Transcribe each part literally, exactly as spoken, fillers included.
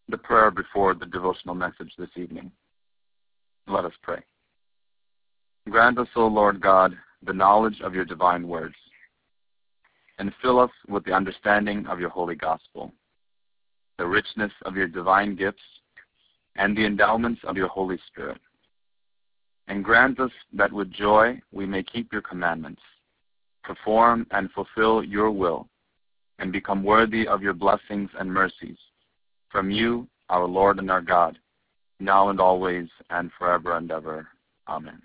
the prayer before the devotional message this evening. Let us pray. Grant us, O Lord God, the knowledge of your divine words, and fill us with the understanding of your holy gospel, the richness of your divine gifts, and the endowments of your Holy Spirit. And grant us that with joy we may keep your commandments, perform and fulfill your will, and become worthy of your blessings and mercies, from you, our Lord and our God, now and always and forever and ever. Amen.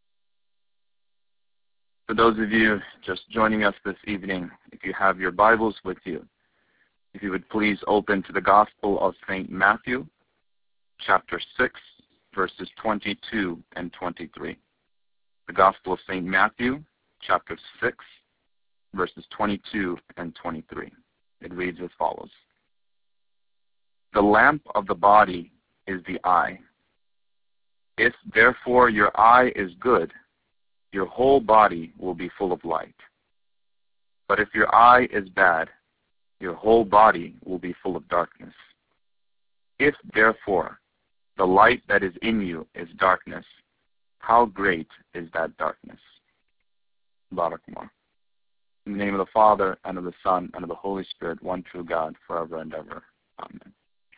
For those of you just joining us this evening, if you have your Bibles with you, if you would please open to the Gospel of Saint Matthew, chapter six, verses twenty-two and twenty-three. The Gospel of Saint Matthew, chapter six, verses twenty-two and twenty-three. It reads as follows. The lamp of the body is the eye. If therefore your eye is good, your whole body will be full of light. But if your eye is bad, your whole body will be full of darkness. If therefore the light that is in you is darkness, how great is that darkness? Barakmar. In the name of the Father, and of the Son, and of the Holy Spirit, one true God, forever and ever. Amen.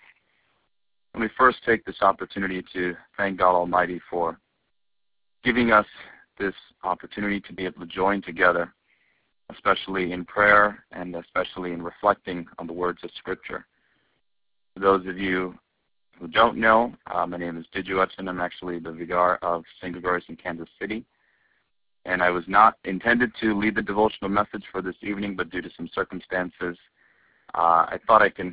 Let me first take this opportunity to thank God Almighty for giving us this opportunity to be able to join together, especially in prayer and especially in reflecting on the words of Scripture. For those of you who don't know, uh, my name is Diju Hudson. I'm actually the vicar of Saint Gregorius in Kansas City. And I was not intended to lead the devotional message for this evening, but due to some circumstances, uh, I thought I can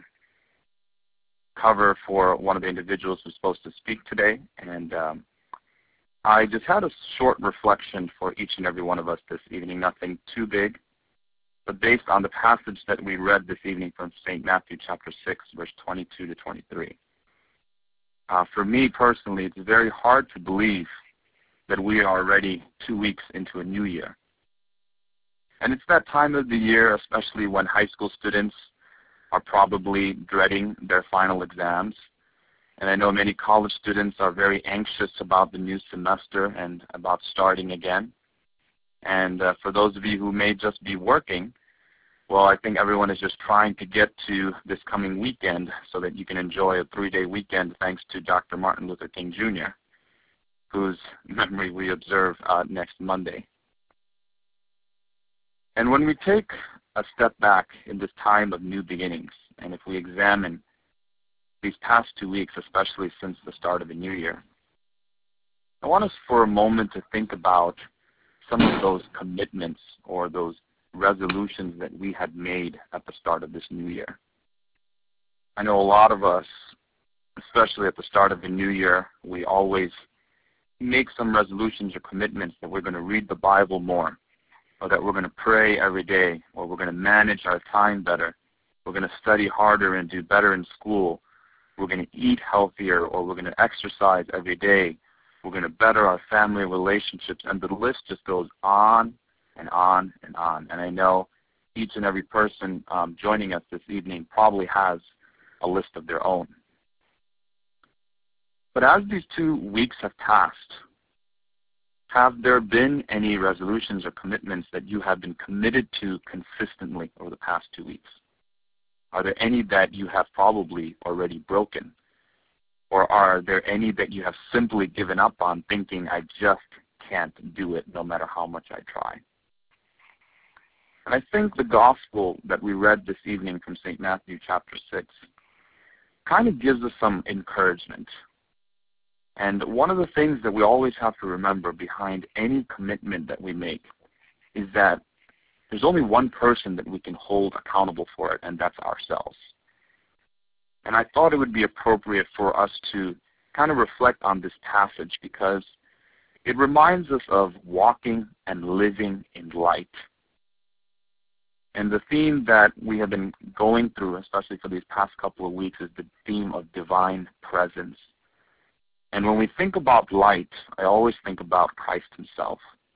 cover for one of the individuals who's supposed to speak today. And um, I just had a short reflection for each and every one of us this evening, nothing too big, but based on the passage that we read this evening from Saint Matthew chapter six, verse twenty-two to twenty-three. Uh, for me personally, it's very hard to believe that we are already two weeks into a new year. And it's that time of the year, especially when high school students are probably dreading their final exams. And I know many college students are very anxious about the new semester and about starting again. And uh, for those of you who may just be working, well, I think everyone is just trying to get to this coming weekend so that you can enjoy a three-day weekend thanks to Doctor Martin Luther King Junior, whose memory we observe uh, next Monday. And when we take a step back in this time of new beginnings, and if we examine these past two weeks, especially since the start of the new year, I want us for a moment to think about some of those commitments or those resolutions that we had made at the start of this new year. I know a lot of us, especially at the start of the new year, we always make some resolutions or commitments that we're going to read the Bible more, or that we're going to pray every day, or we're going to manage our time better, we're going to study harder and do better in school, we're going to eat healthier, or we're going to exercise every day, we're going to better our family relationships, and the list just goes on and on and on. And I know each and every person um, joining us this evening probably has a list of their own. But as these two weeks have passed, have there been any resolutions or commitments that you have been committed to consistently over the past two weeks? Are there any that you have probably already broken? Or are there any that you have simply given up on, thinking, I just can't do it no matter how much I try? And I think the gospel that we read this evening from Saint Matthew chapter six kind of gives us some encouragement. And one of the things that we always have to remember behind any commitment that we make is that there's only one person that we can hold accountable for it, and that's ourselves. And I thought it would be appropriate for us to kind of reflect on this passage because it reminds us of walking and living in light. And the theme that we have been going through, especially for these past couple of weeks, is the theme of divine presence. And when we think about light, I always think about Christ himself.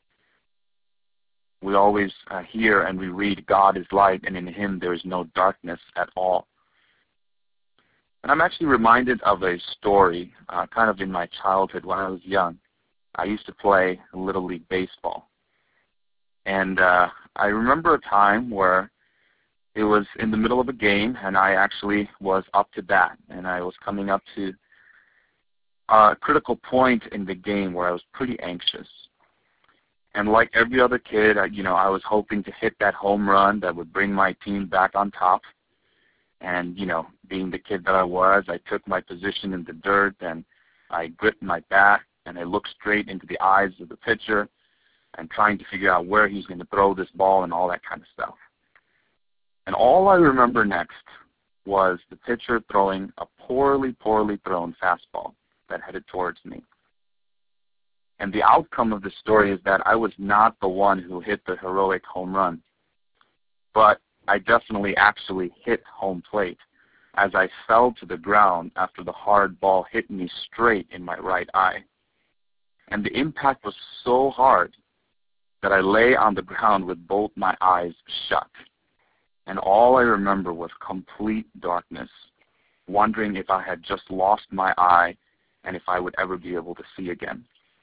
We always uh, hear and we read, God is light, and in him there is no darkness at all. And I'm actually reminded of a story uh, kind of in my childhood when I was young. I used to play Little League Baseball. And uh, I remember a time where it was in the middle of a game, and I actually was up to bat, and I was coming up to a critical point in the game where I was pretty anxious. And like every other kid, I, you know, I was hoping to hit that home run that would bring my team back on top. And, you know, being the kid that I was, I took my position in the dirt, and I gripped my bat, and I looked straight into the eyes of the pitcher and trying to figure out where he's going to throw this ball and all that kind of stuff. And all I remember next was the pitcher throwing a poorly, poorly thrown fastball that headed towards me. And the outcome of the story is that I was not the one who hit the heroic home run, but I definitely actually hit home plate as I fell to the ground after the hard ball hit me straight in my right eye. And the impact was so hard that I lay on the ground with both my eyes shut. And all I remember was complete darkness, wondering if I had just lost my eye and if I would ever be able to see again.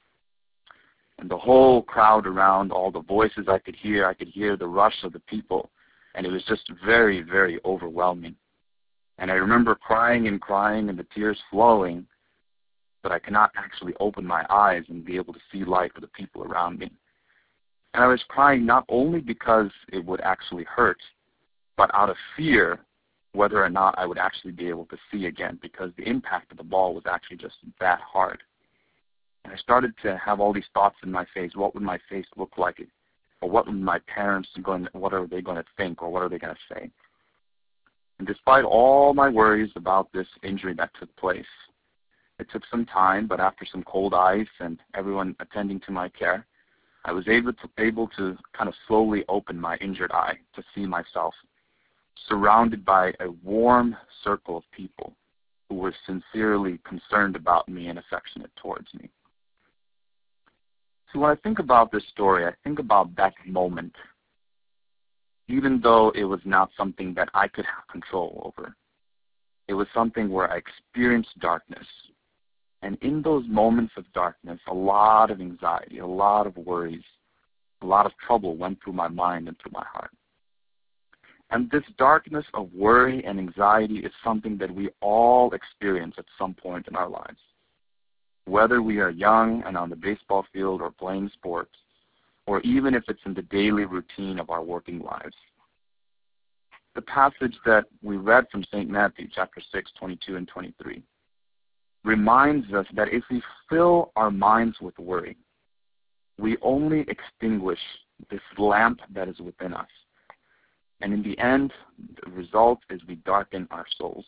And the whole crowd around, all the voices I could hear, I could hear the rush of the people, and it was just very, very overwhelming. And I remember crying and crying and the tears flowing, but I could not actually open my eyes and be able to see light for the people around me. And I was crying not only because it would actually hurt, but out of fear whether or not I would actually be able to see again, because the impact of the ball was actually just that hard. And I started to have all these thoughts in my face. What would my face look like? Or what would my parents going? What are they going to think? Or what are they going to say? And despite all my worries about this injury that took place, it took some time, but after some cold ice and everyone attending to my care, I was able to, able to kind of slowly open my injured eye to see myself surrounded by a warm circle of people who were sincerely concerned about me and affectionate towards me. So when I think about this story, I think about that moment, even though it was not something that I could have control over. It was something where I experienced darkness. And in those moments of darkness, a lot of anxiety, a lot of worries, a lot of trouble went through my mind and through my heart. And this darkness of worry and anxiety is something that we all experience at some point in our lives. Whether we are young and on the baseball field or playing sports, or even if it's in the daily routine of our working lives. The passage that we read from Saint Matthew, chapter six, twenty-two and twenty-three, reminds us that if we fill our minds with worry, we only extinguish this lamp that is within us. And in the end, the result is we darken our souls.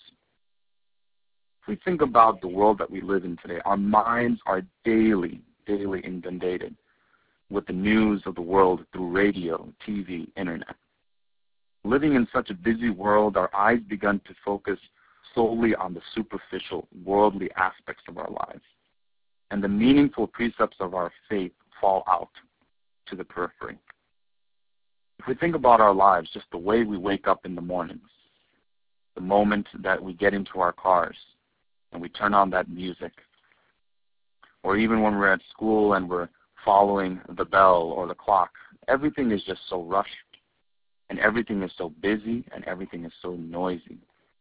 If we think about the world that we live in today, our minds are daily, daily inundated with the news of the world through radio, T V, internet. Living in such a busy world, our eyes begun to focus solely on the superficial, worldly aspects of our lives. And the meaningful precepts of our faith fall out to the periphery. If we think about our lives, just the way we wake up in the mornings, the moment that we get into our cars and we turn on that music, or even when we're at school and we're following the bell or the clock, everything is just so rushed, and everything is so busy, and everything is so noisy.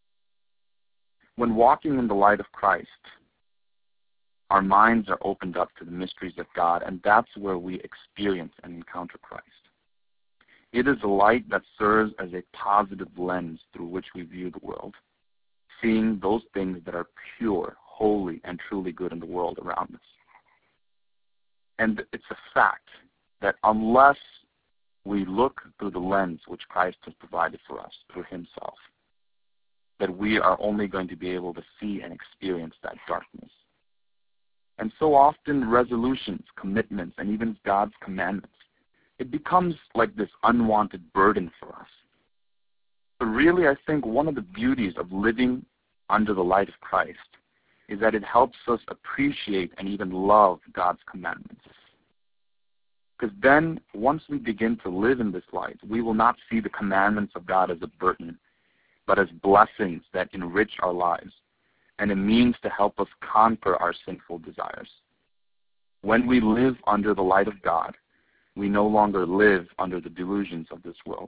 When walking in the light of Christ, our minds are opened up to the mysteries of God, and that's where we experience and encounter Christ. It is a light that serves as a positive lens through which we view the world, seeing those things that are pure, holy, and truly good in the world around us. And it's a fact that unless we look through the lens which Christ has provided for us through himself, that we are only going to be able to see and experience that darkness. And so often resolutions, commitments, and even God's commandments, it becomes like this unwanted burden for us. But really, I think one of the beauties of living under the light of Christ is that it helps us appreciate and even love God's commandments. Because then, once we begin to live in this light, we will not see the commandments of God as a burden, but as blessings that enrich our lives and a means to help us conquer our sinful desires. When we live under the light of God, we no longer live under the delusions of this world.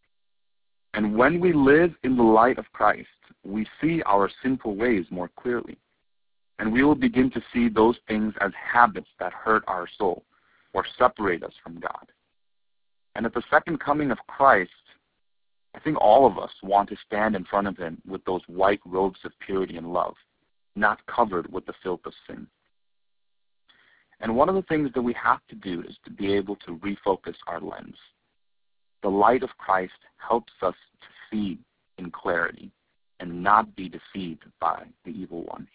And when we live in the light of Christ, we see our sinful ways more clearly. And we will begin to see those things as habits that hurt our soul or separate us from God. And at the second coming of Christ, I think all of us want to stand in front of him with those white robes of purity and love, not covered with the filth of sin. And one of the things that we have to do is to be able to refocus our lens. The light of Christ helps us to see in clarity and not be deceived by the evil one.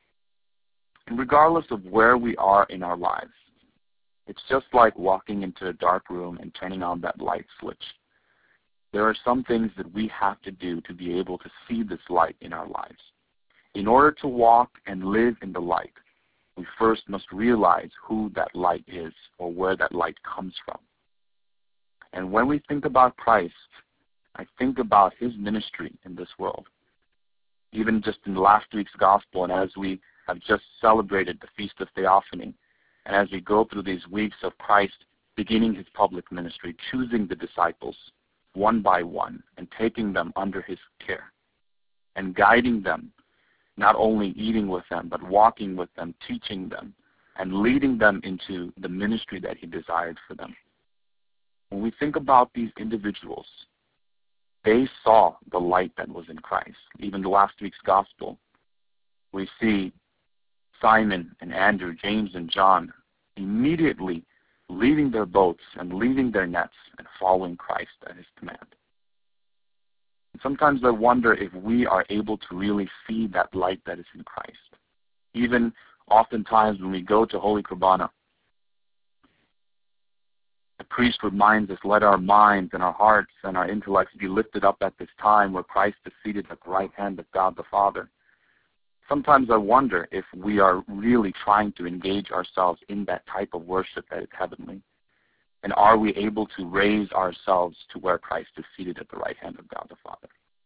And regardless of where we are in our lives, it's just like walking into a dark room and turning on that light switch. There are some things that we have to do to be able to see this light in our lives. In order to walk and live in the light, we first must realize who that light is or where that light comes from. And when we think about Christ, I think about his ministry in this world. Even just in last week's gospel, and as we have just celebrated the Feast of Theophany, and as we go through these weeks of Christ beginning his public ministry, choosing the disciples one by one and taking them under his care and guiding them, not only eating with them, but walking with them, teaching them, and leading them into the ministry that he desired for them. When we think about these individuals, they saw the light that was in Christ. Even the last week's gospel, we see Simon and Andrew, James and John immediately leaving their boats and leaving their nets and following Christ at his command. And sometimes I wonder if we are able to really see that light that is in Christ. Even oftentimes when we go to Holy Kurbana, the priest reminds us, let our minds and our hearts and our intellects be lifted up at this time where Christ is seated at the right hand of God the Father. Sometimes I wonder if we are really trying to engage ourselves in that type of worship that is heavenly. And are we able to raise ourselves to where Christ is seated at the right hand of God the Father?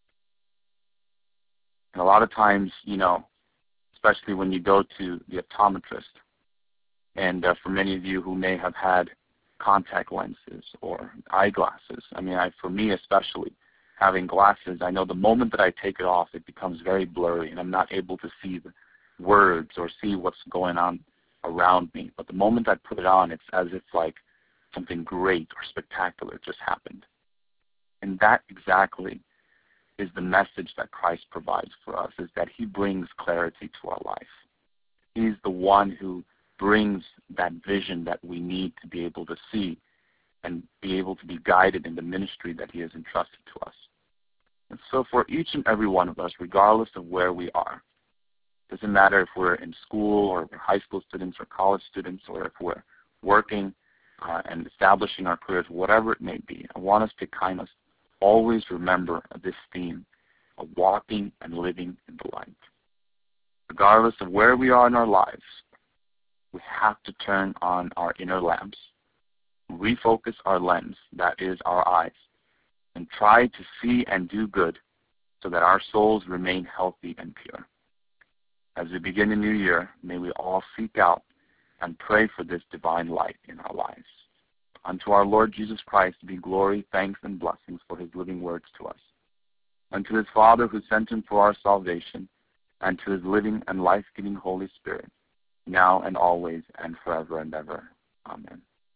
And a lot of times, you know, especially when you go to the optometrist, and uh, for many of you who may have had contact lenses or eyeglasses, I mean, I, for me especially, having glasses, I know the moment that I take it off, it becomes very blurry, and I'm not able to see the words or see what's going on around me. But the moment I put it on, it's as if like something great or spectacular just happened. And that exactly is the message that Christ provides for us, is that he brings clarity to our life. He's the one who brings that vision that we need to be able to see and be able to be guided in the ministry that he has entrusted to us. And so for each and every one of us, regardless of where we are, it doesn't matter if we're in school or if we're high school students or college students or if we're working uh, and establishing our careers, whatever it may be, I want us to kind of always remember this theme of walking and living in the light. Regardless of where we are in our lives, we have to turn on our inner lamps, refocus our lens, that is our eyes, and try to see and do good so that our souls remain healthy and pure. As we begin a new year, may we all seek out and pray for this divine light in our lives. Unto our Lord Jesus Christ be glory, thanks, and blessings for his living words to us. Unto his Father who sent him for our salvation, and to his living and life-giving Holy Spirit, now and always and forever and ever. Amen.